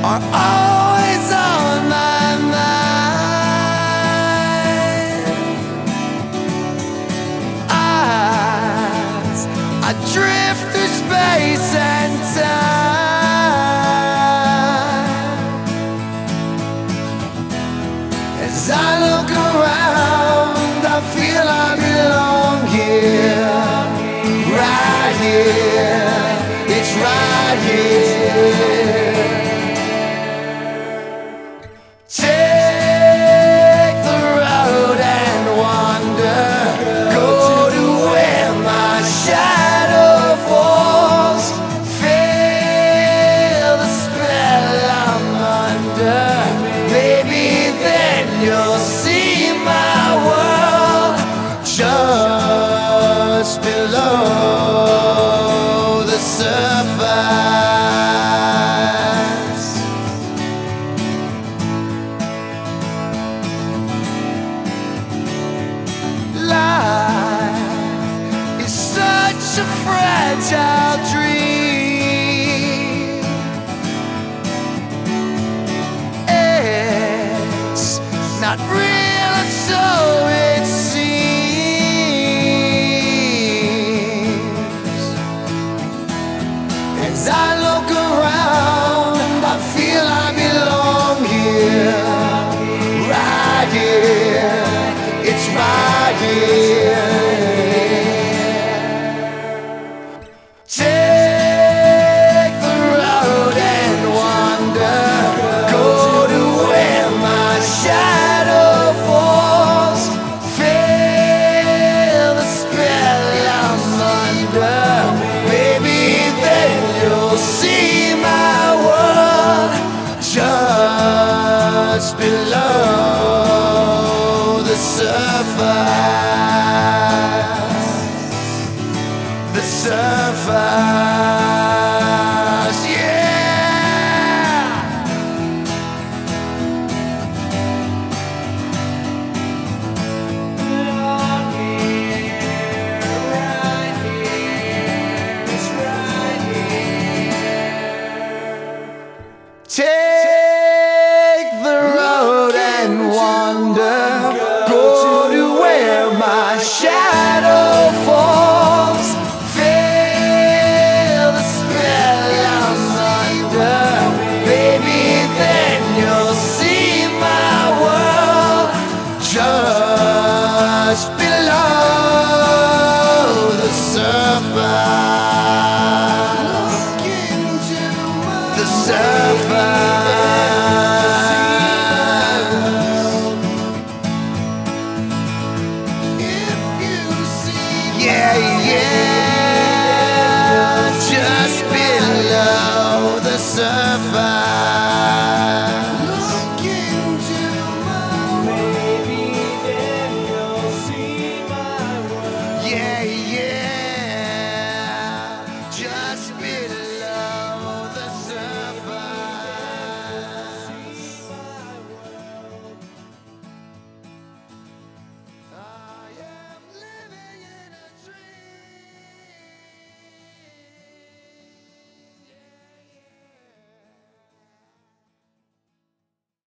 are always on my mind. I drift through space and time. As I look around, I feel I belong here, right here. It's right here. Take the road and wander. Go to where my shadow falls. Feel the spell I'm under. Maybe then you'll see my world just below the surface. Life is such a fragile dream. It's not real, and so it seems. As I look around, I feel I belong here, right here. It's right here. Take the road and wander. Go to where my shadow falls. Feel the spell I'm under. Maybe then you'll see my world just below the surface. The surface, yeah. Right here, right here, it's right here. Take the road and wander. Go to where my shadow falls. Feel the spell I'm under. Maybe then you'll see my world just below the surface. The surface. Yeah, yeah, just below the surface.